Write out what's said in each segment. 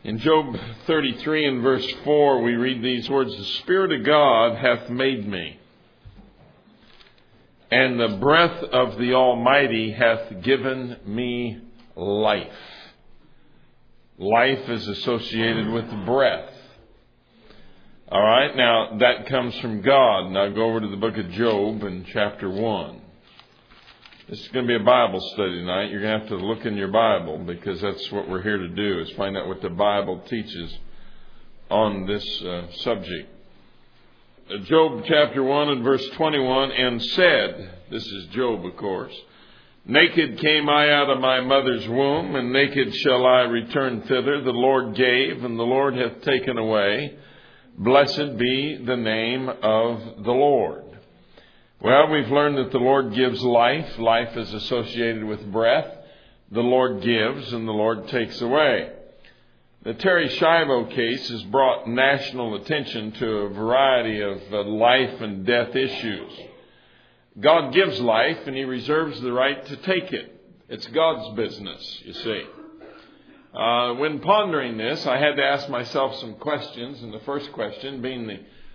In Job 33 and verse 4, we read these words, "The Spirit of God hath made me, and the breath of the Almighty hath given me life." Life is associated with breath. All right, now that comes from God. Now go over to the book of Job in chapter 1. This is going to be a Bible study tonight. You're going to have to look in your Bible because that's what we're here to do, is find out what the Bible teaches on this subject. Job chapter 1 and verse 21, "And said," this is Job of course, "Naked came I out of my mother's womb, and naked shall I return thither. The Lord gave, and the Lord hath taken away. Blessed be the name of the Lord." Well, we've learned that the Lord gives life. Life is associated with breath. The Lord gives and the Lord takes away. The Terri Schiavo case has brought national attention to a variety of life and death issues. God gives life and He reserves the right to take it. It's God's business, you see. When pondering this, I had to ask myself some questions, and the first question being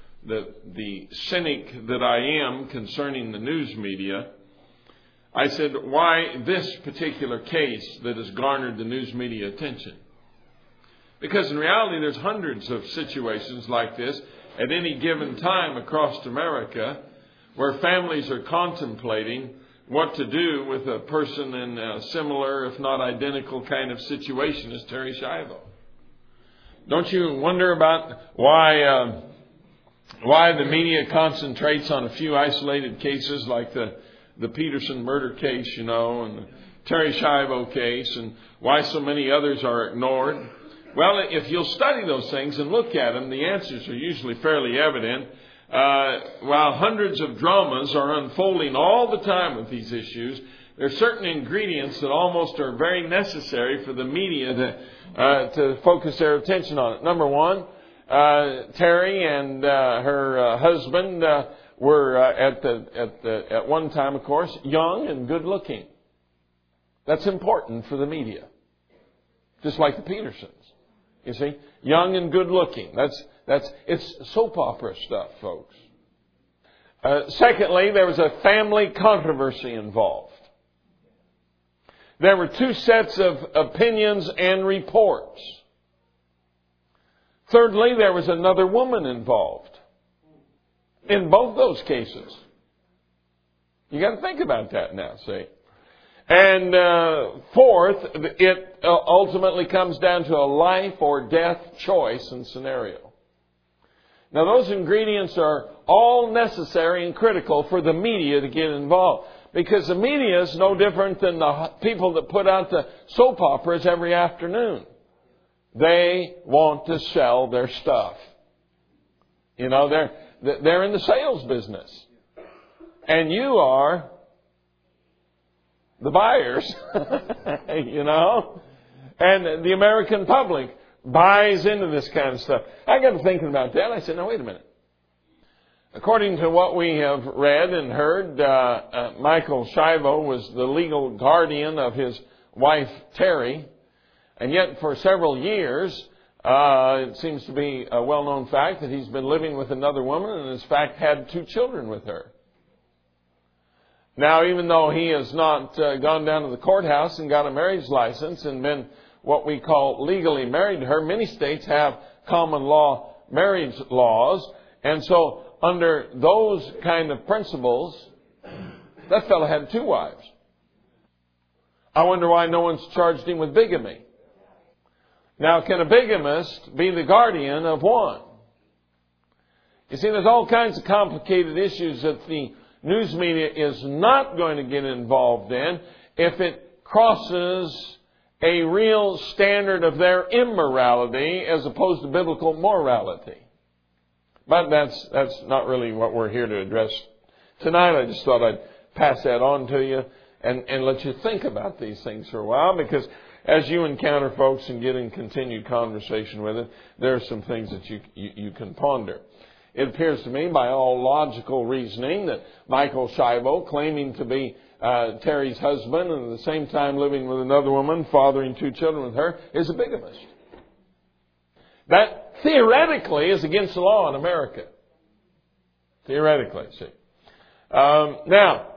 the cynic that I am concerning the news media, I said, why this particular case that has garnered the news media attention? Because in reality, there's hundreds of situations like this at any given time across America where families are contemplating what to do with a person in a similar, if not identical, kind of situation as Terri Schiavo. Don't you wonder about why the media concentrates on a few isolated cases like the Peterson murder case, and the Terri Schiavo case, and why so many others are ignored? Well, if you'll study those things and look at them, the answers are usually fairly evident. While hundreds of dramas are unfolding all the time with these issues, there are certain ingredients that almost are very necessary for the media to focus their attention on it. Number one, Terri and her husband were at one time, of course, young and good looking. That's important for the media, just like the Petersons. You see, young and good looking. It's soap opera stuff, folks. Secondly, there was a family controversy involved. There were two sets of opinions and reports. Thirdly, there was another woman involved in both those cases. You got to think about that now, see. And fourth, it ultimately comes down to a life or death choice and scenario. Now, those ingredients are all necessary and critical for the media to get involved, because the media is no different than the people that put out the soap operas every afternoon. They want to sell their stuff. They're in the sales business. And you are the buyers, And the American public buys into this kind of stuff. I got to thinking about that. I said, now, wait a minute. According to what we have read and heard, Michael Schiavo was the legal guardian of his wife, Terri. And yet, for several years, it seems to be a well-known fact that he's been living with another woman and, in fact, had 2 children with her. Now, even though he has not gone down to the courthouse and got a marriage license and been what we call legally married to her, many states have common law marriage laws. And so, under those kind of principles, that fellow had 2 wives. I wonder why no one's charged him with bigamy. Now, can a bigamist be the guardian of one? You see, there's all kinds of complicated issues that the news media is not going to get involved in if it crosses a real standard of their immorality as opposed to biblical morality. But that's not really what we're here to address tonight. I just thought I'd pass that on to you and let you think about these things for a while, because as you encounter folks and get in continued conversation with it, there are some things that you can ponder. It appears to me, by all logical reasoning, that Michael Schiavo, claiming to be Terri's husband and at the same time living with another woman, fathering 2 children with her, is a bigamist. That theoretically is against the law in America. Theoretically, see. Now,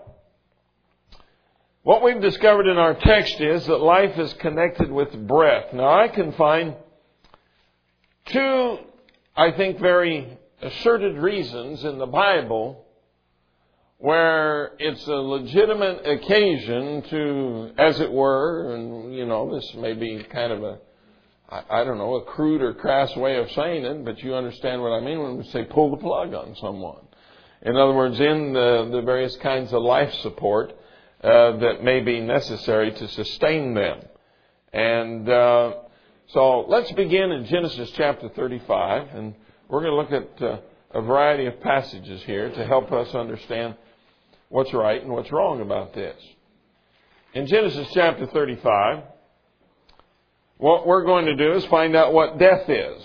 what we've discovered in our text is that life is connected with breath. Now, I can find two, I think, very asserted reasons in the Bible where it's a legitimate occasion to, as it were, and this may be kind of a crude or crass way of saying it, but you understand what I mean when we say pull the plug on someone. In other words, in the various kinds of life support that may be necessary to sustain them. And so let's begin in Genesis chapter 35, and we're going to look at a variety of passages here to help us understand what's right and what's wrong about this. In Genesis chapter 35, what we're going to do is find out what death is.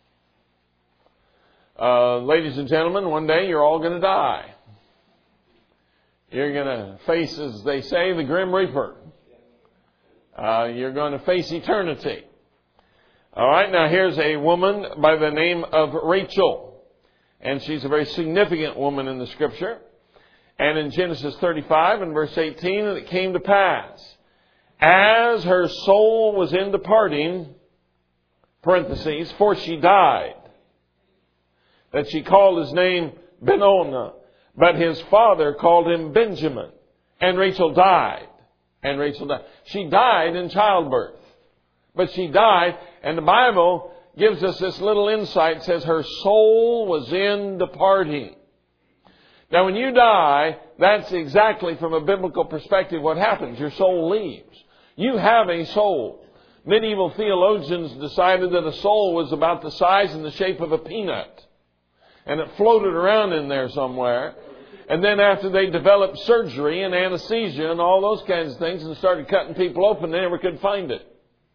Ladies and gentlemen, one day you're all going to die. You're going to face, as they say, the grim reaper. You're going to face eternity. All right, now here's a woman by the name of Rachel. And she's a very significant woman in the Scripture. And in Genesis 35 and verse 18, it came to pass, as her soul was in departing, parentheses, for she died, that she called his name Benoni, but his father called him Benjamin. And Rachel died. She died in childbirth. But she died, and the Bible gives us this little insight. It says her soul was in departing. Now when you die, that's exactly from a biblical perspective what happens. Your soul leaves. You have a soul. Medieval theologians decided that a soul was about the size and the shape of a peanut. And it floated around in there somewhere. And then after they developed surgery and anesthesia and all those kinds of things and started cutting people open, they never could find it.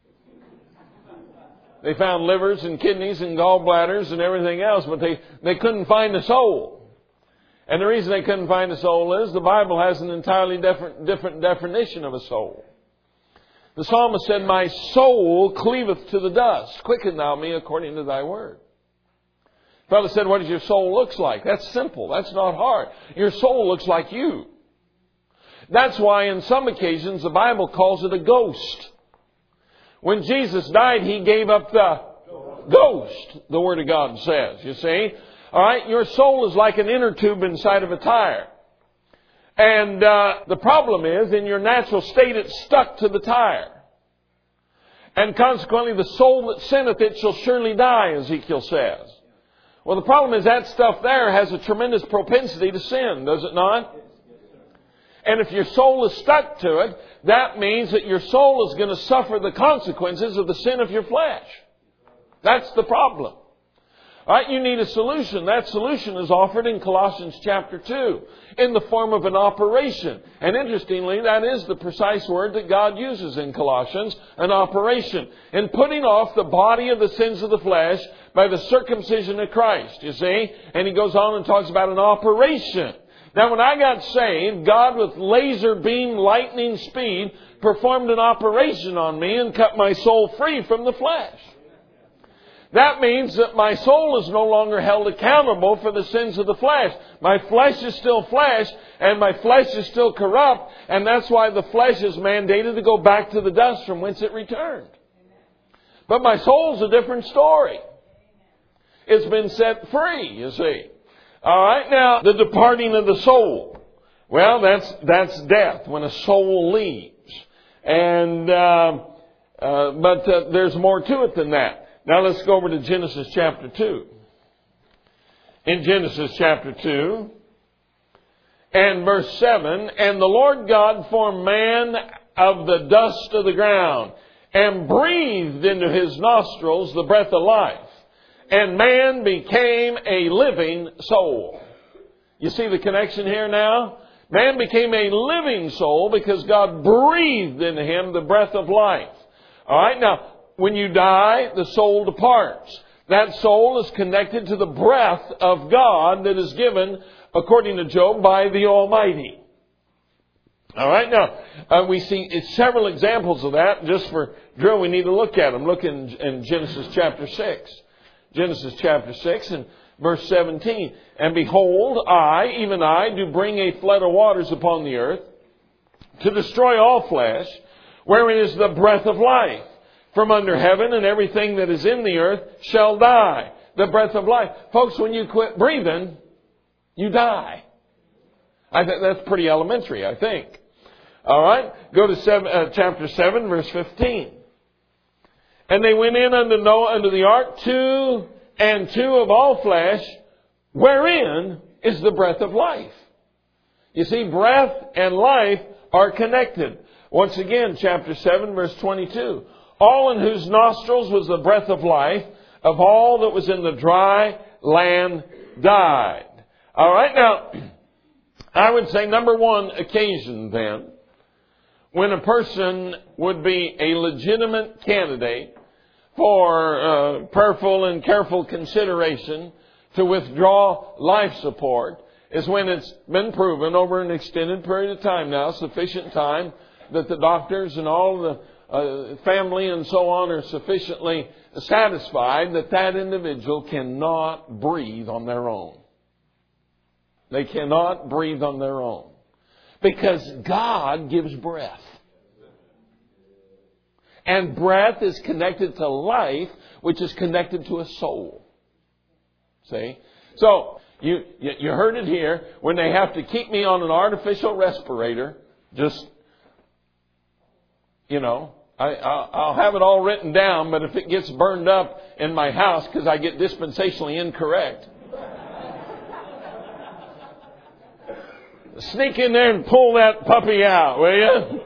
They found livers and kidneys and gallbladders and everything else, but they couldn't find the soul. And the reason they couldn't find the soul is the Bible has an entirely different definition of a soul. The psalmist said, my soul cleaveth to the dust. Quicken thou me according to thy word. The fellow said, what does your soul look like? That's simple. That's not hard. Your soul looks like you. That's why in some occasions the Bible calls it a ghost. When Jesus died, He gave up the ghost, the Word of God says. You see? All right, your soul is like an inner tube inside of a tire. And the problem is, in your natural state, it's stuck to the tire. And consequently, the soul that sinneth, it shall surely die, Ezekiel says. Well, the problem is that stuff there has a tremendous propensity to sin, does it not? And if your soul is stuck to it, that means that your soul is going to suffer the consequences of the sin of your flesh. That's the problem. All right, you need a solution. That solution is offered in Colossians chapter 2 in the form of an operation. And interestingly, that is the precise word that God uses in Colossians, an operation. In putting off the body of the sins of the flesh by the circumcision of Christ, you see. And he goes on and talks about an operation. Now, when I got saved, God with laser beam lightning speed performed an operation on me and cut my soul free from the flesh. That means that my soul is no longer held accountable for the sins of the flesh. My flesh is still flesh, and my flesh is still corrupt, and that's why the flesh is mandated to go back to the dust from whence it returned. But my soul's a different story. It's been set free, you see. All right, now, the departing of the soul. Well, that's death, when a soul leaves. And but there's more to it than that. Now let's go over to Genesis chapter 2. In Genesis chapter 2 and verse 7, and the Lord God formed man of the dust of the ground and breathed into his nostrils the breath of life. And man became a living soul. You see the connection here now? Man became a living soul because God breathed into him the breath of life. All right, now, when you die, the soul departs. That soul is connected to the breath of God that is given, according to Job, by the Almighty. All right, now, we see several examples of that. Just for drill, we need to look at them. Look in Genesis chapter 6. Genesis chapter 6 and verse 17. And behold, I, even I, do bring a flood of waters upon the earth to destroy all flesh, wherein is the breath of life from under heaven, and everything that is in the earth shall die. The breath of life. Folks, when you quit breathing, you die. I think that's pretty elementary, I think. All right? Go to chapter 7, verse 15. And they went in unto Noah, unto the ark, 2 and 2 of all flesh, wherein is the breath of life. You see, breath and life are connected. Once again, chapter 7, verse 22. All in whose nostrils was the breath of life, of all that was in the dry land died. All right, now, I would say number one occasion then, when a person would be a legitimate candidate for prayerful and careful consideration to withdraw life support, is when it's been proven over an extended period of time now, sufficient time, that the doctors and all the family and so on are sufficiently satisfied that that individual cannot breathe on their own. They cannot breathe on their own. Because God gives breath. And breath is connected to life, which is connected to a soul. See? So, you heard it here. When they have to keep me on an artificial respirator, just, I'll have it all written down, but if it gets burned up in my house because I get dispensationally incorrect, sneak in there and pull that puppy out, will you?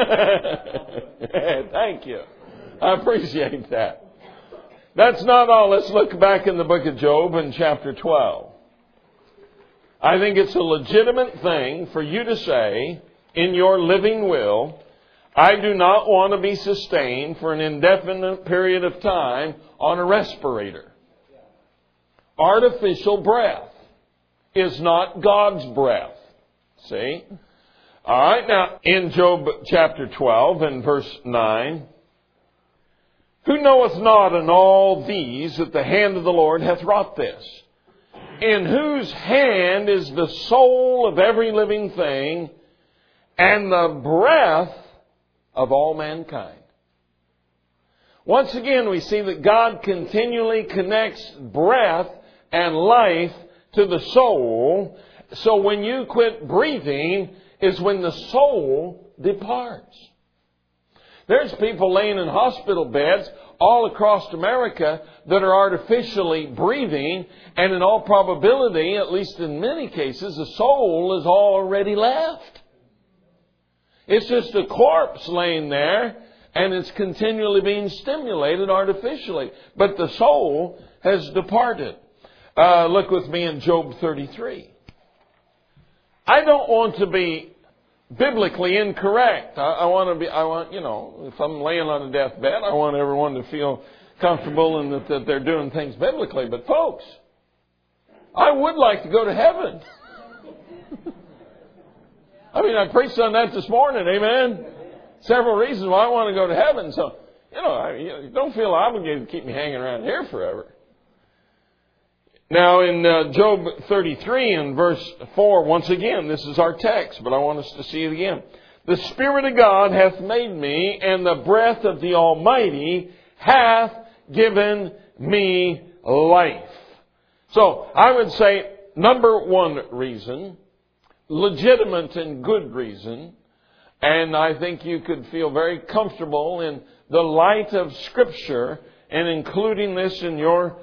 Thank you. I appreciate that. That's not all. Let's look back in the book of Job in chapter 12. I think it's a legitimate thing for you to say in your living will, I do not want to be sustained for an indefinite period of time on a respirator. Artificial breath is not God's breath. See? All right, now, in Job chapter 12 and verse 9, who knoweth not in all these that the hand of the Lord hath wrought this? In whose hand is the soul of every living thing, and the breath of all mankind. Once again, we see that God continually connects breath and life to the soul. So when you quit breathing is when the soul departs. There's people laying in hospital beds all across America that are artificially breathing, and in all probability, at least in many cases, the soul is already left. It's just a corpse laying there, and it's continually being stimulated artificially. But the soul has departed. Look with me in Job 33. I don't want to be biblically incorrect. If I'm laying on a deathbed, I want everyone to feel comfortable and that they're doing things biblically. But folks, I would like to go to heaven. I preached on that this morning, amen? Several reasons why I want to go to heaven. So, you don't feel obligated to keep me hanging around here forever. Now, in Job 33 and verse 4, once again, this is our text, but I want us to see it again. The Spirit of God hath made me, and the breath of the Almighty hath given me life. So, I would say, number one reason, legitimate and good reason, and I think you could feel very comfortable in the light of Scripture and including this in your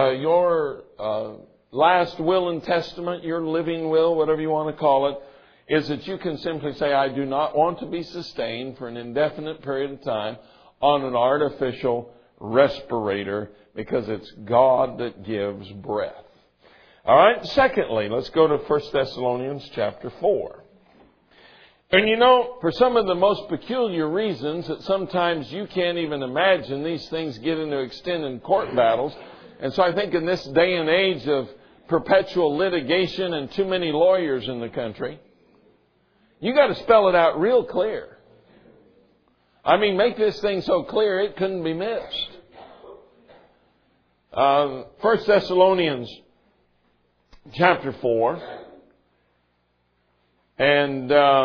last will and testament, your living will, whatever you want to call it, is that you can simply say, I do not want to be sustained for an indefinite period of time on an artificial respirator, because it's God that gives breath. All right, secondly, let's go to 1 Thessalonians chapter 4. And for some of the most peculiar reasons that sometimes you can't even imagine, these things get into extended court battles. And so I think in this day and age of perpetual litigation and too many lawyers in the country, you got to spell it out real clear. Make this thing so clear it couldn't be missed. 1 Thessalonians chapter 4 and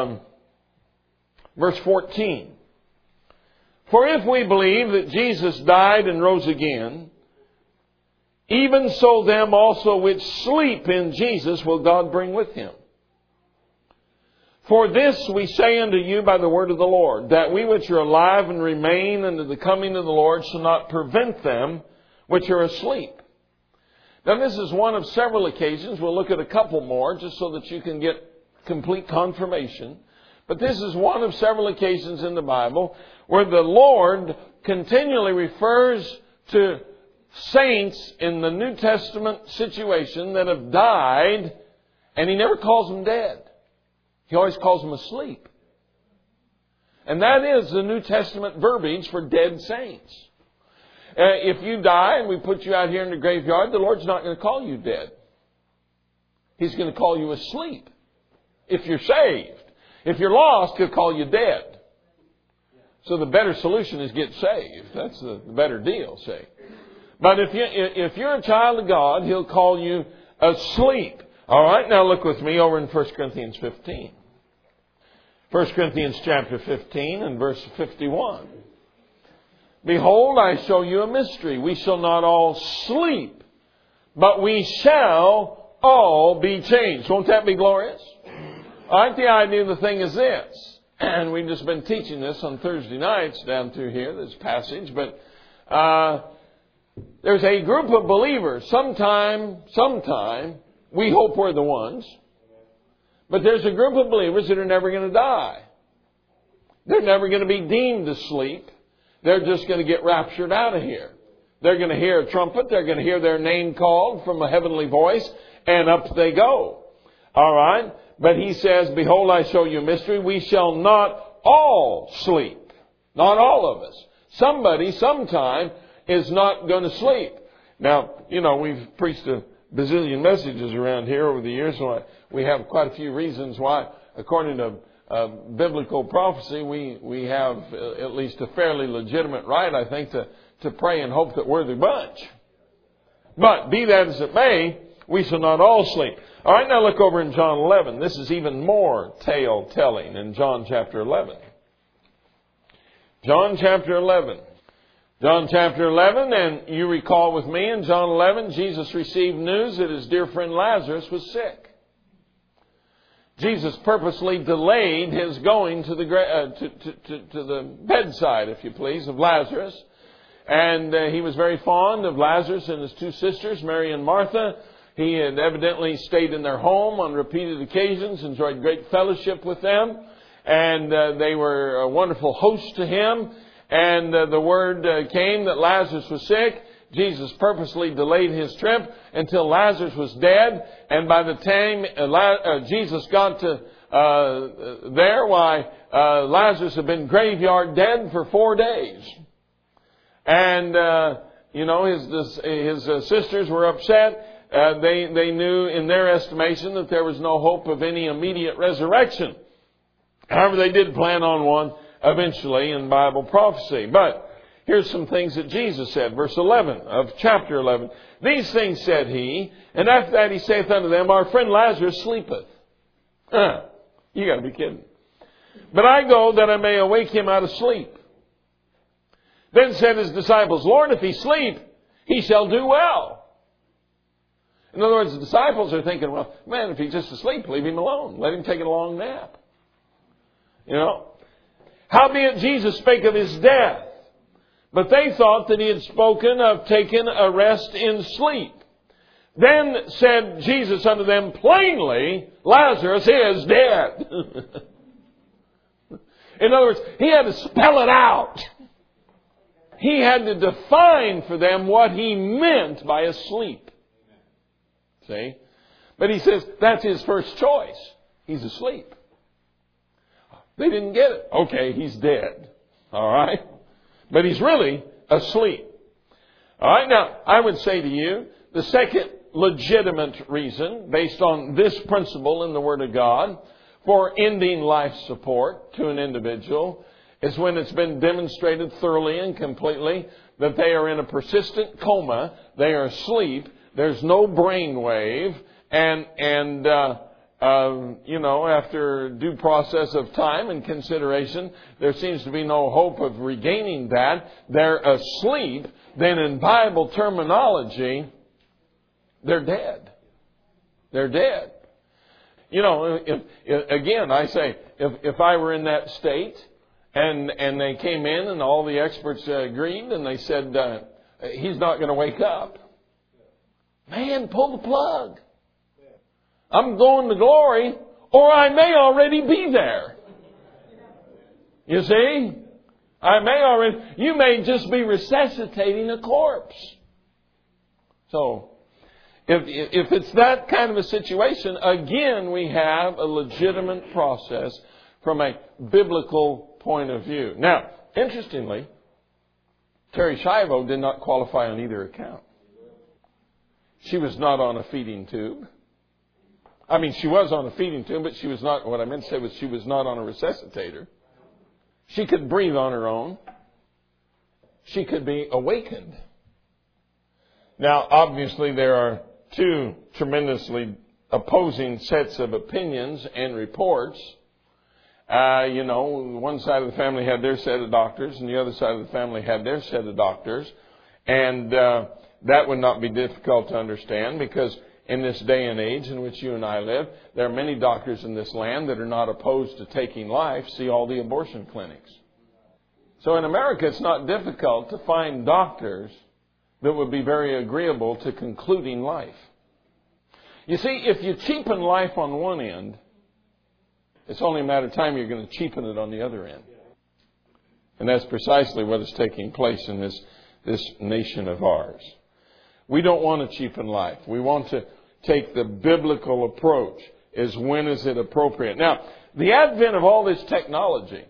verse 14. For if we believe that Jesus died and rose again, even so them also which sleep in Jesus will God bring with him. For this we say unto you by the word of the Lord, that we which are alive and remain unto the coming of the Lord shall not prevent them which are asleep. Now this is one of several occasions. We'll look at a couple more just so that you can get complete confirmation. But this is one of several occasions in the Bible where the Lord continually refers to saints in the New Testament situation that have died, and He never calls them dead. He always calls them asleep. And that is the New Testament verbiage for dead saints. If you die and we put you out here in the graveyard, the Lord's not going to call you dead. He's going to call you asleep if you're saved. If you're lost, He'll call you dead. So the better solution is get saved. That's the better deal, say. But if you're a child of God, He'll call you asleep. All right, now look with me over in 1 Corinthians 15. 1 Corinthians chapter 15 and verse 51. Behold, I show you a mystery. We shall not all sleep, but we shall all be changed. Won't that be glorious? All right, the idea of the thing is this. And we've just been teaching this on Thursday nights down through here, this passage. But there's a group of believers. Sometime, we hope we're the ones. But there's a group of believers that are never going to die. They're never going to be deemed asleep. They're just going to get raptured out of here. They're going to hear a trumpet. They're going to hear their name called from a heavenly voice. And up they go. All right. But he says, behold, I show you a mystery. We shall not all sleep. Not all of us. Somebody, sometime, is not going to sleep. Now, we've preached a bazillion messages around here over the years. So we have quite a few reasons why, according to biblical prophecy, we have at least a fairly legitimate right, I think, to pray and hope that we're the bunch. But be that as it may, we shall not all sleep. All right, now look over in John 11. This is even more tale telling in John chapter 11. John chapter 11. John chapter 11, and you recall with me in John 11, Jesus received news that his dear friend Lazarus was sick. Jesus purposely delayed his going to the bedside, if you please, of Lazarus. And he was very fond of Lazarus and his two sisters, Mary and Martha. He had evidently stayed in their home on repeated occasions, enjoyed great fellowship with them. And they were a wonderful host to him. And the word came that Lazarus was sick. Jesus purposely delayed his trip until Lazarus was dead. And by the time Jesus got to there, Lazarus had been graveyard dead for 4 days. And, his sisters were upset. They knew in their estimation that there was no hope of any immediate resurrection. However, they did plan on one eventually in Bible prophecy. But here's some things that Jesus said. Verse 11 of chapter 11. These things said he, and after that he saith unto them, our friend Lazarus sleepeth. You got to be kidding. But I go that I may awake him out of sleep. Then said his disciples, Lord, if he sleep, he shall do well. In other words, the disciples are thinking, well, man, if he's just asleep, leave him alone. Let him take a long nap. Howbeit Jesus spake of his death. But they thought that he had spoken of taking a rest in sleep. Then said Jesus unto them plainly, Lazarus is dead. In other words, he had to spell it out. He had to define for them what he meant by asleep. See? But he says that's his first choice. He's asleep. They didn't get it. Okay, he's dead. All right? But he's really asleep. All right, now, I would say to you, the second legitimate reason, based on this principle in the Word of God, for ending life support to an individual is when it's been demonstrated thoroughly and completely that they are in a persistent coma. They are asleep. There's no brain wave. And after due process of time and consideration, there seems to be no hope of regaining that. They're asleep. Then in Bible terminology, they're dead. They're dead. If I were in that state and they came in and all the experts agreed and they said, he's not going to wake up. Man, pull the plug. I'm going to glory, or I may already be there. You see? You may just be resuscitating a corpse. So, if it's that kind of a situation, again, we have a legitimate process from a biblical point of view. Now, interestingly, Terri Schiavo did not qualify on either account. She was not on a feeding tube. I mean, she was on a feeding tube, but she was not, what I meant to say was she was not on a resuscitator. She could breathe on her own. She could be awakened. Now, obviously, there are two tremendously opposing sets of opinions and reports. One side of the family had their set of doctors, and the other side of the family had their set of doctors. And that would not be difficult to understand, because in this day and age in which you and I live, there are many doctors in this land that are not opposed to taking life. See all the abortion clinics. So in America, it's not difficult to find doctors that would be very agreeable to concluding life. You see, if you cheapen life on one end, it's only a matter of time you're going to cheapen it on the other end. And that's precisely what is taking place in this nation of ours. We don't want to cheapen life. We want to take the biblical approach, is when is it appropriate. Now, the advent of all this technology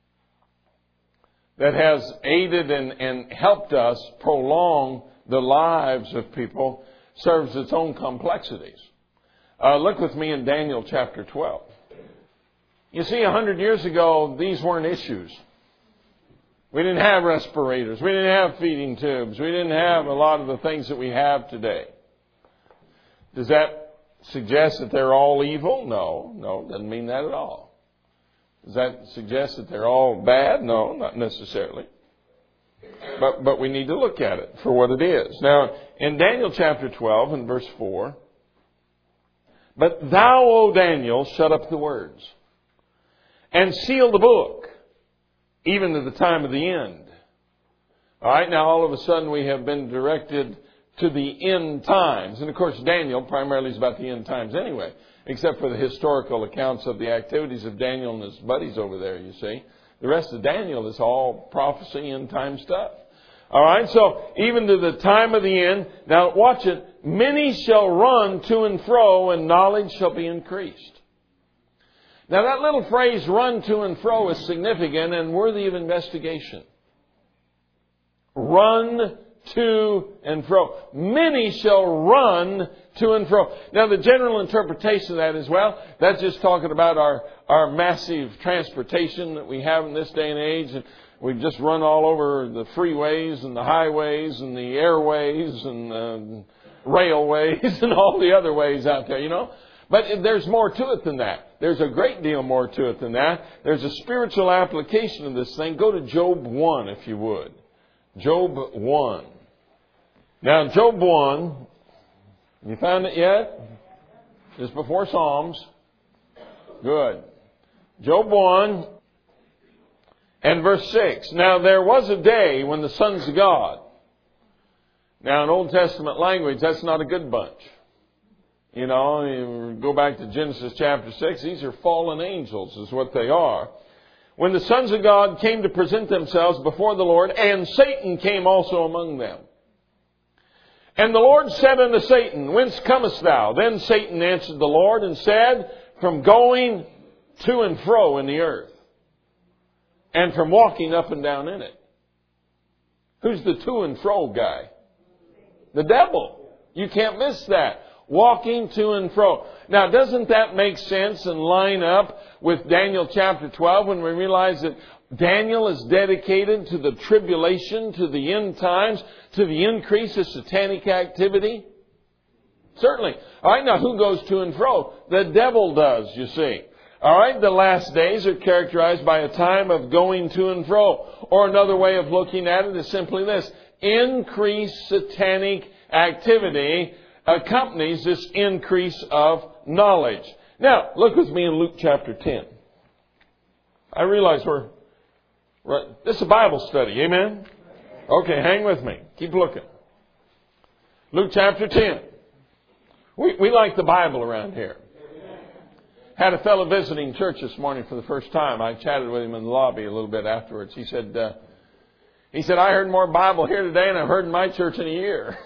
that has aided and helped us prolong the lives of people serves its own complexities. Look with me in Daniel chapter 12. You see, 100 years ago, these weren't issues. We didn't have respirators. We didn't have feeding tubes. We didn't have a lot of the things that we have today. Does that suggest that they're all evil? No, doesn't mean that at all. Does that suggest that they're all bad? No, not necessarily. But we need to look at it for what it is. Now, in Daniel chapter 12 and verse 4, "But thou, O Daniel, shut up the words, and seal the book, even to the time of the end." All right, now all of a sudden we have been directed to the end times. And of course, Daniel primarily is about the end times anyway, except for the historical accounts of the activities of Daniel and his buddies over there, you see. The rest of Daniel is all prophecy, end time stuff. All right, so even to the time of the end. Now watch it. "Many shall run to and fro, and knowledge shall be increased." Now that little phrase, "run to and fro," is significant and worthy of investigation. Run to and fro. Many shall run to and fro. Now the general interpretation of that is, well, that's just talking about our massive transportation that we have in this day and age. And we just run all over the freeways and the highways and the airways and the railways and all the other ways out there, you know. But there's more to it than that. There's a great deal more to it than that. There's a spiritual application of this thing. Go to Job 1, if you would. Job 1. Now, Job 1, you found it yet? Just before Psalms. Good. Job 1 and verse 6. "Now there was a day when the sons of God." Now, in Old Testament language, that's not a good bunch. You know, you go back to Genesis chapter 6, these are fallen angels is what they are. "When the sons of God came to present themselves before the Lord, and Satan came also among them. And the Lord said unto Satan, Whence comest thou? Then Satan answered the Lord and said, From going to and fro in the earth, and from walking up and down in it." Who's the to and fro guy? The devil. You can't miss that. Walking to and fro. Now, doesn't that make sense and line up with Daniel chapter 12 when we realize that Daniel is dedicated to the tribulation, to the end times, to the increase of satanic activity? Certainly. All right, now who goes to and fro? The devil does, you see. All right, the last days are characterized by a time of going to and fro. Or another way of looking at it is simply this. Increased satanic activity accompanies this increase of knowledge. Now, look with me in Luke chapter 10. I realize this is a Bible study, amen? Okay, hang with me. Keep looking. Luke chapter 10. We like the Bible around here. Had a fellow visiting church this morning for the first time. I chatted with him in the lobby a little bit afterwards. He said, I heard more Bible here today than I've heard in my church in a year.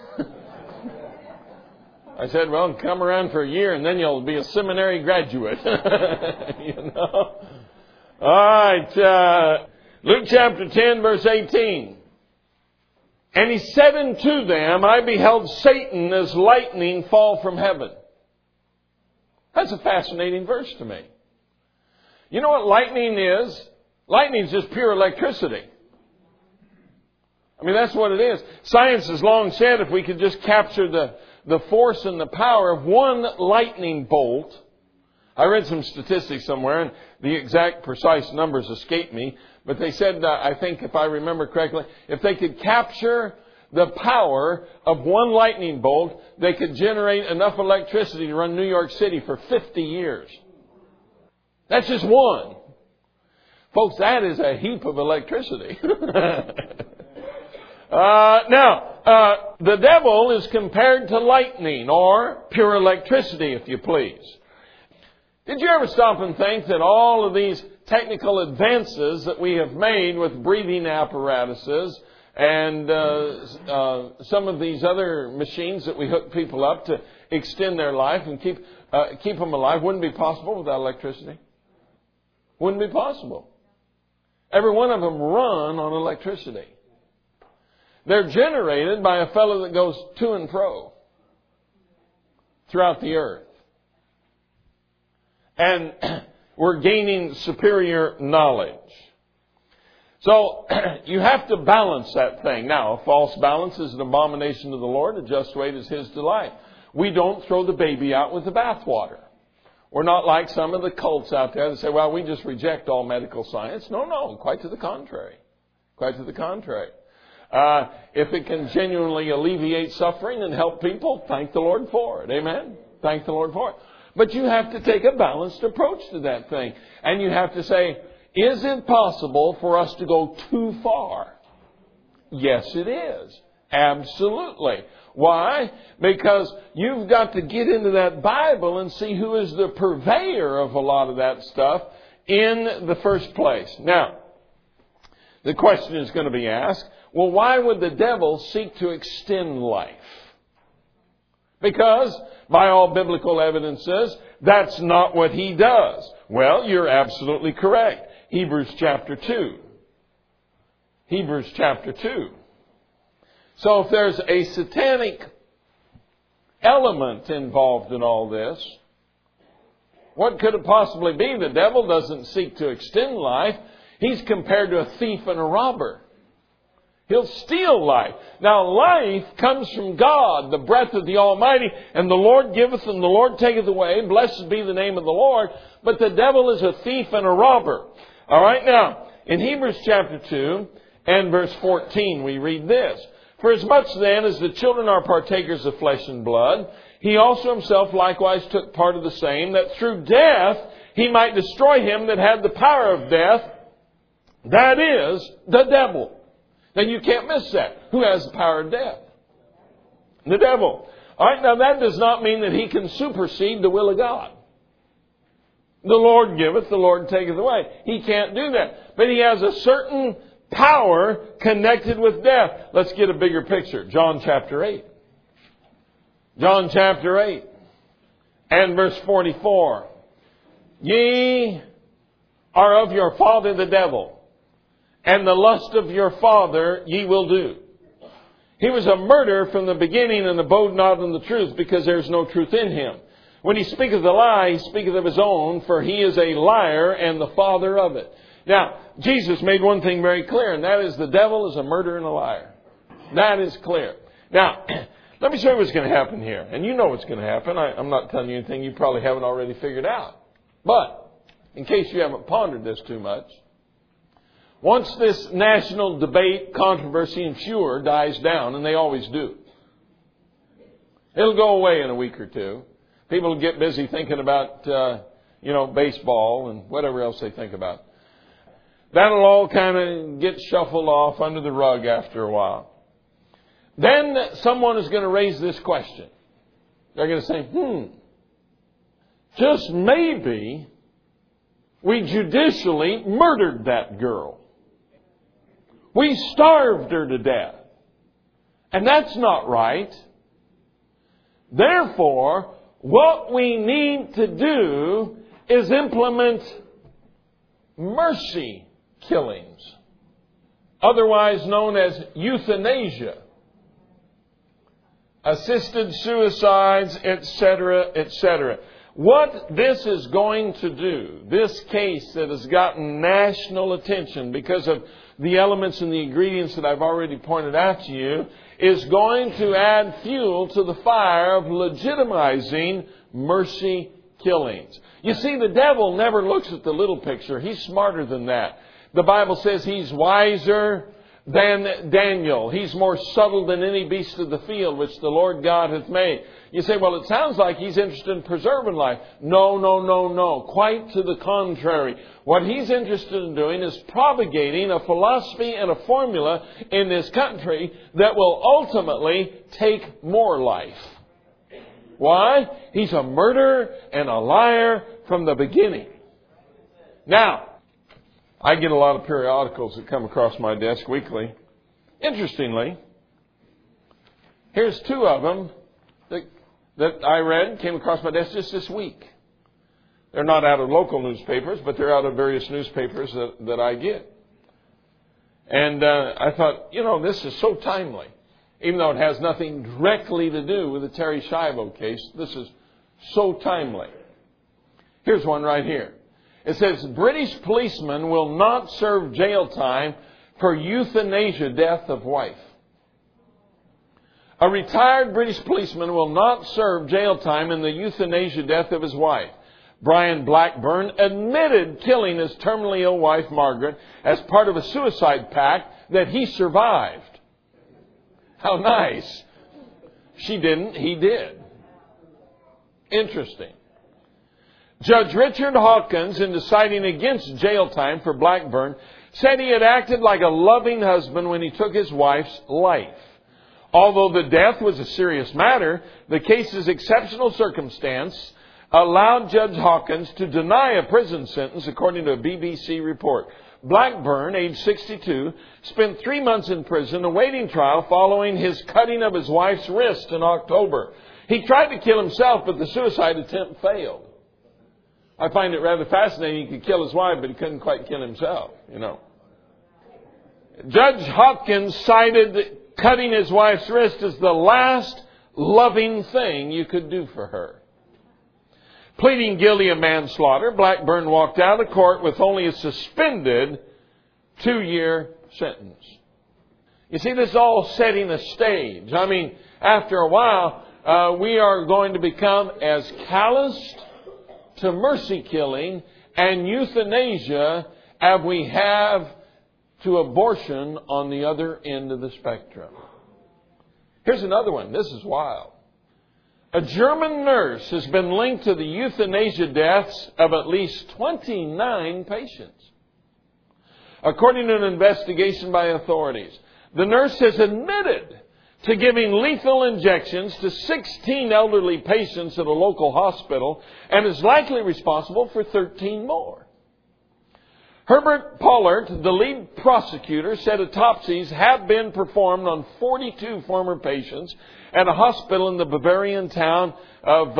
I said, well, come around for a year and then you'll be a seminary graduate. You know? All right. Luke chapter 10, verse 18. And he said unto them, I beheld Satan as lightning fall from heaven. That's a fascinating verse to me. You know what lightning is? Lightning is just pure electricity. I mean, that's what it is. Science has long said if we could just capture the force and the power of one lightning bolt. I read some statistics somewhere, and the exact precise numbers escape me. But they said, I think if I remember correctly, if they could capture the power of one lightning bolt, they could generate enough electricity to run New York City for 50 years. That's just one. Folks, that is a heap of electricity. Now, the devil is compared to lightning, or pure electricity, if you please. Did you ever stop and think that all of these technical advances that we have made with breathing apparatuses and some of these other machines that we hook people up to extend their life and keep them alive wouldn't be possible without electricity? Wouldn't be possible. Every one of them run on electricity. They're generated by a fellow that goes to and fro throughout the earth. And we're gaining superior knowledge. So you have to balance that thing. Now, a false balance is an abomination to the Lord. A just weight is His delight. We don't throw the baby out with the bathwater. We're not like some of the cults out there that say, well, we just reject all medical science. No, quite to the contrary. Quite to the contrary. If it can genuinely alleviate suffering and help people, thank the Lord for it. Amen? Thank the Lord for it. But you have to take a balanced approach to that thing. And you have to say, is it possible for us to go too far? Yes, it is. Absolutely. Why? Because you've got to get into that Bible and see who is the purveyor of a lot of that stuff in the first place. Now, the question is going to be asked, well, why would the devil seek to extend life? Because, by all biblical evidences, that's not what he does. Well, you're absolutely correct. Hebrews chapter 2. Hebrews chapter 2. So if there's a satanic element involved in all this, what could it possibly be? The devil doesn't seek to extend life. He's compared to a thief and a robber. He'll steal life. Now, life comes from God, the breath of the Almighty, and the Lord giveth and the Lord taketh away. Blessed be the name of the Lord. But the devil is a thief and a robber. All right, now, in Hebrews chapter 2 and verse 14, we read this. For as much then as the children are partakers of flesh and blood, he also himself likewise took part of the same, that through death he might destroy him that had the power of death, that is, the devil. Now you can't miss that. Who has the power of death? The devil. All right, now that does not mean that he can supersede the will of God. The Lord giveth, the Lord taketh away. He can't do that. But he has a certain power connected with death. Let's get a bigger picture. John chapter 8. John chapter 8 and verse 44. Ye are of your father the devil, and the lust of your father ye will do. He was a murderer from the beginning and abode not in the truth, because there is no truth in him. When he speaketh a lie, he speaketh of his own, for he is a liar and the father of it. Now, Jesus made one thing very clear, and that is the devil is a murderer and a liar. That is clear. Now, let me show you what's going to happen here. And you know what's going to happen. I'm not telling you anything you probably haven't already figured out. But, in case you haven't pondered this too much, once this national debate, controversy, and furor dies down, and they always do, it'll go away in a week or two. People will get busy thinking about, baseball and whatever else they think about. That'll all kind of get shuffled off under the rug after a while. Then someone is going to raise this question. They're going to say, just maybe we judicially murdered that girl. We starved her to death. And that's not right. Therefore, what we need to do is implement mercy killings, otherwise known as euthanasia, assisted suicides, etc., etc. What this is going to do, this case that has gotten national attention because of the elements and the ingredients that I've already pointed out to you, is going to add fuel to the fire of legitimizing mercy killings. You see, the devil never looks at the little picture. He's smarter than that. The Bible says he's wiser than Daniel. He's more subtle than any beast of the field which the Lord God hath made. You say, well, it sounds like he's interested in preserving life. No. Quite to the contrary. What he's interested in doing is propagating a philosophy and a formula in this country that will ultimately take more life. Why? He's a murderer and a liar from the beginning. Now, I get a lot of periodicals that come across my desk weekly. Interestingly, here's two of them that I read, came across my desk just this week. They're not out of local newspapers, but they're out of various newspapers that I get. And I thought, this is so timely. Even though it has nothing directly to do with the Terry Schiavo case, this is so timely. Here's one right here. It says, British policeman will not serve jail time for euthanasia death of wife. A retired British policeman will not serve jail time in the euthanasia death of his wife. Brian Blackburn admitted killing his terminally ill wife, Margaret, as part of a suicide pact that he survived. How nice. She didn't, he did. Interesting. Judge Richard Hawkins, in deciding against jail time for Blackburn, said he had acted like a loving husband when he took his wife's life. Although the death was a serious matter, the case's exceptional circumstance allowed Judge Hawkins to deny a prison sentence, according to a BBC report. Blackburn, age 62, spent 3 months in prison awaiting trial following his cutting of his wife's wrist in October. He tried to kill himself, but the suicide attempt failed. I find it rather fascinating. He could kill his wife, but he couldn't quite kill himself, Judge Hopkins cited cutting his wife's wrist as the last loving thing you could do for her. Pleading guilty of manslaughter, Blackburn walked out of court with only a suspended 2-year sentence. You see, this is all setting a stage. After a while, we are going to become as calloused to mercy killing and euthanasia as we have to abortion on the other end of the spectrum. Here's another one. This is wild. A German nurse has been linked to the euthanasia deaths of at least 29 patients. According to an investigation by authorities, the nurse has admitted to giving lethal injections to 16 elderly patients at a local hospital and is likely responsible for 13 more. Herbert Pollard, the lead prosecutor, said autopsies have been performed on 42 former patients at a hospital in the Bavarian town of,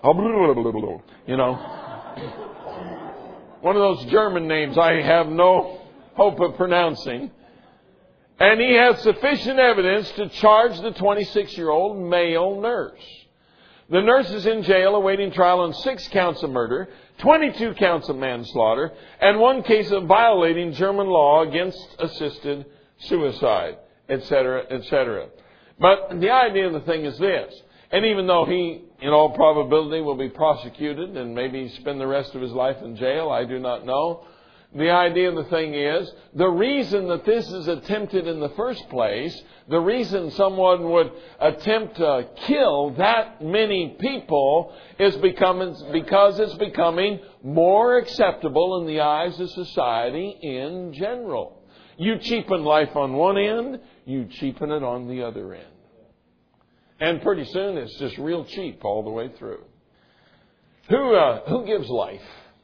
one of those German names I have no hope of pronouncing. And he has sufficient evidence to charge the 26-year-old male nurse. The nurse is in jail awaiting trial on 6 counts of murder, 22 counts of manslaughter, and 1 case of violating German law against assisted suicide, etc., etc. But the idea of the thing is this. And even though he, in all probability, will be prosecuted and maybe spend the rest of his life in jail, I do not know. The idea of the thing is, the reason that this is attempted in the first place, the reason someone would attempt to kill that many people is because it's becoming more acceptable in the eyes of society in general. You cheapen life on one end, you cheapen it on the other end. And pretty soon it's just real cheap all the way through. Who gives life?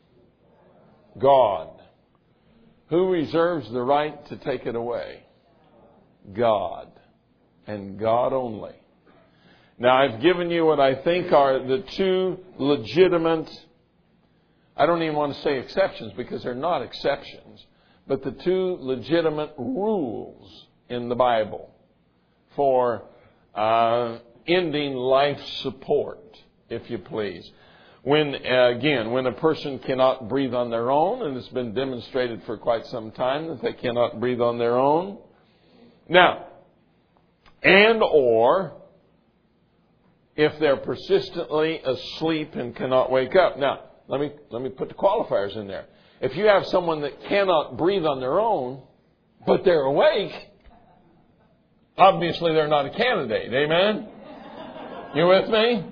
God. Who reserves the right to take it away? God. And God only. Now, I've given you what I think are the 2 legitimate, I don't even want to say exceptions because they're not exceptions, but the 2 legitimate rules in the Bible for ending life support, if you please. When a person cannot breathe on their own, and it's been demonstrated for quite some time that they cannot breathe on their own. Now, and or if they're persistently asleep and cannot wake up. Now, let me put the qualifiers in there. If you have someone that cannot breathe on their own, but they're awake, obviously they're not a candidate. Amen? You with me?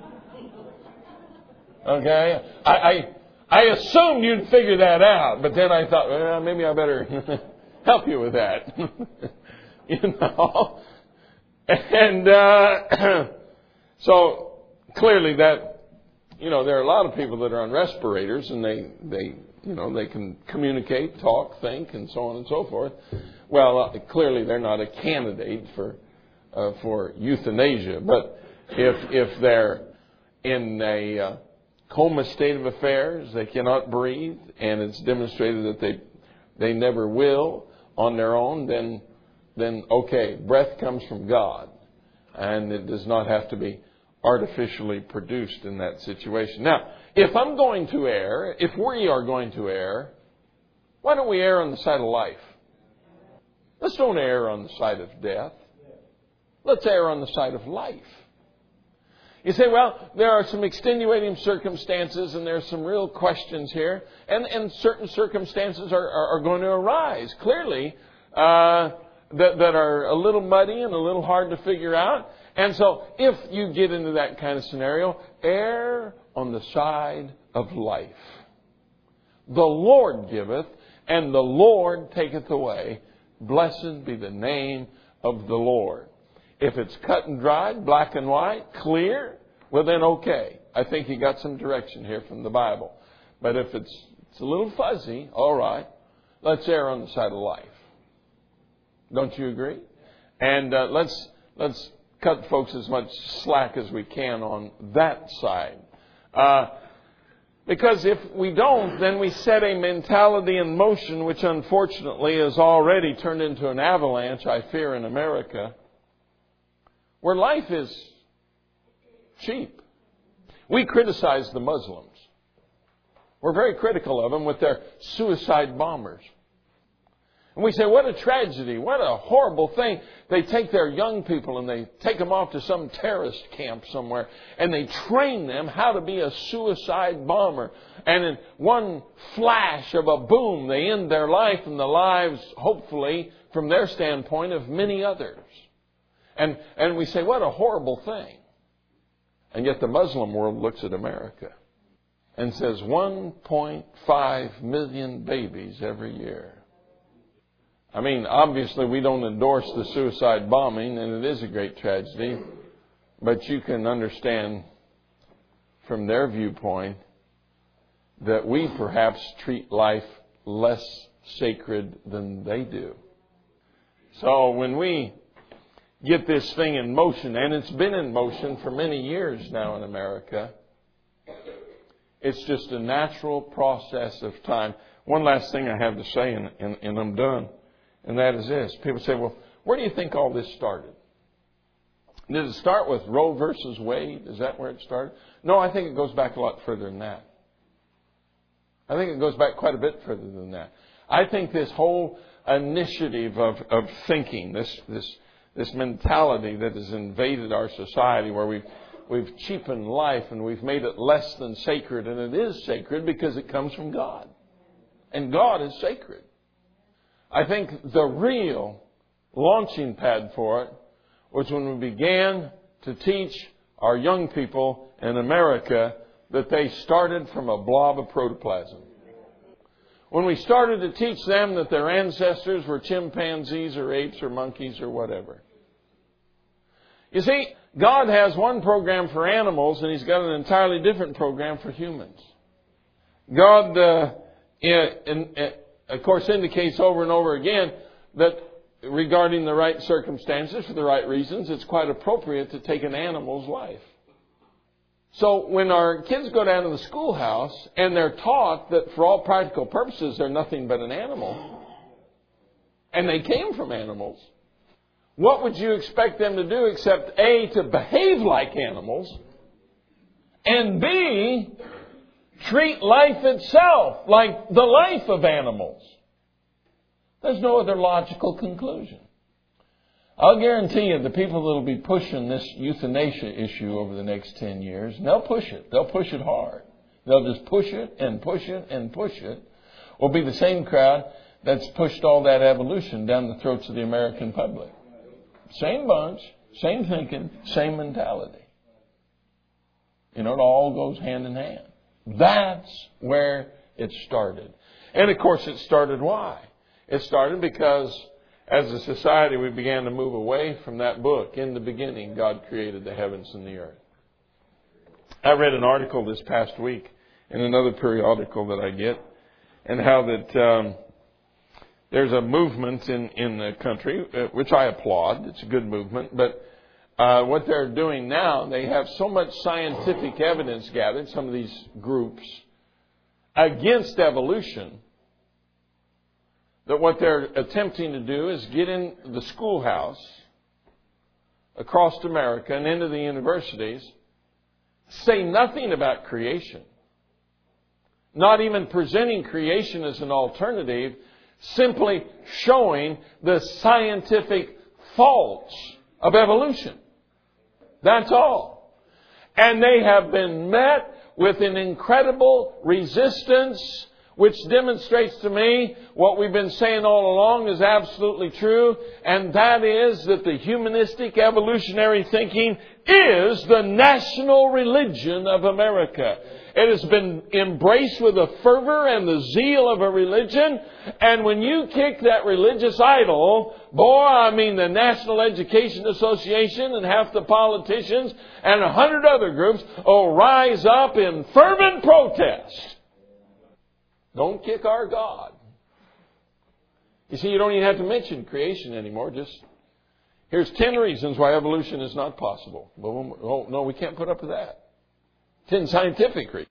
Okay, I assumed you'd figure that out, but then I thought, well, maybe I better help you with that. And so clearly that, there are a lot of people that are on respirators, and they can communicate, talk, think, and so on and so forth. Well, clearly they're not a candidate for euthanasia, but if they're in a coma state of affairs, they cannot breathe, and it's demonstrated that they never will on their own, then okay, breath comes from God, and it does not have to be artificially produced in that situation. Now, if we are going to err, why don't we err on the side of life? Let's don't err on the side of death. Let's err on the side of life. You say, well, there are some extenuating circumstances and there's some real questions here. And certain circumstances are going to arise, clearly, that are a little muddy and a little hard to figure out. And so if you get into that kind of scenario, err on the side of life. The Lord giveth, and the Lord taketh away. Blessed be the name of the Lord. If it's cut and dried, black and white, clear, well then okay. I think you got some direction here from the Bible. But if it's a little fuzzy, all right, let's err on the side of life. Don't you agree? And let's cut folks as much slack as we can on that side. Because if we don't, then we set a mentality in motion which unfortunately has already turned into an avalanche, I fear, in America, where life is cheap. We criticize the Muslims. We're very critical of them with their suicide bombers. And we say, what a tragedy, what a horrible thing. They take their young people and they take them off to some terrorist camp somewhere and they train them how to be a suicide bomber. And in one flash of a boom, they end their life and the lives, hopefully, from their standpoint, of many others. And we say, what a horrible thing. And yet the Muslim world looks at America and says 1.5 million babies every year. I mean, obviously we don't endorse the suicide bombing, and it is a great tragedy. But you can understand from their viewpoint that we perhaps treat life less sacred than they do. So when we get this thing in motion, and it's been in motion for many years now in America, it's just a natural process of time. One last thing I have to say, and I'm done. And that is this. People say, well, where do you think all this started? Did it start with Roe versus Wade? Is that where it started? No, I think it goes back a lot further than that. I think it goes back quite a bit further than that. I think this whole initiative of thinking, this mentality that has invaded our society, where we've cheapened life and we've made it less than sacred, and it is sacred because it comes from God. And God is sacred. I think the real launching pad for it was when we began to teach our young people in America that they started from a blob of protoplasm. When we started to teach them that their ancestors were chimpanzees or apes or monkeys or whatever. You see, God has one program for animals, and He's got an entirely different program for humans. God, of course, indicates over and over again that regarding the right circumstances, for the right reasons, it's quite appropriate to take an animal's life. So when our kids go down to the schoolhouse and they're taught that for all practical purposes they're nothing but an animal, and they came from animals, what would you expect them to do except A, to behave like animals, and B, treat life itself like the life of animals? There's no other logical conclusion. I'll guarantee you the people that will be pushing this euthanasia issue over the next 10 years, they'll push it. They'll push it hard. They'll just push it and push it and push it. Will be the same crowd that's pushed all that evolution down the throats of the American public. Same bunch, same thinking, same mentality. It all goes hand in hand. That's where it started. And of course it started why? It started because as a society, we began to move away from that book. In the beginning, God created the heavens and the earth. I read an article this past week in another periodical that I get, and how that there's a movement in the country, which I applaud. It's a good movement. But what they're doing now, they have so much scientific evidence gathered, some of these groups, against evolution, that what they're attempting to do is get in the schoolhouse across America and into the universities, say nothing about creation, not even presenting creation as an alternative, simply showing the scientific faults of evolution. That's all. And they have been met with an incredible resistance, which demonstrates to me what we've been saying all along is absolutely true, and that is that the humanistic evolutionary thinking is the national religion of America. It has been embraced with the fervor and the zeal of a religion, and when you kick that religious idol, the National Education Association and half the politicians and 100 other groups will rise up in fervent protest. Don't kick our God. You see, you don't even have to mention creation anymore. Just, here's 10 reasons why evolution is not possible. Oh, no, we can't put up with that. 10 scientific reasons.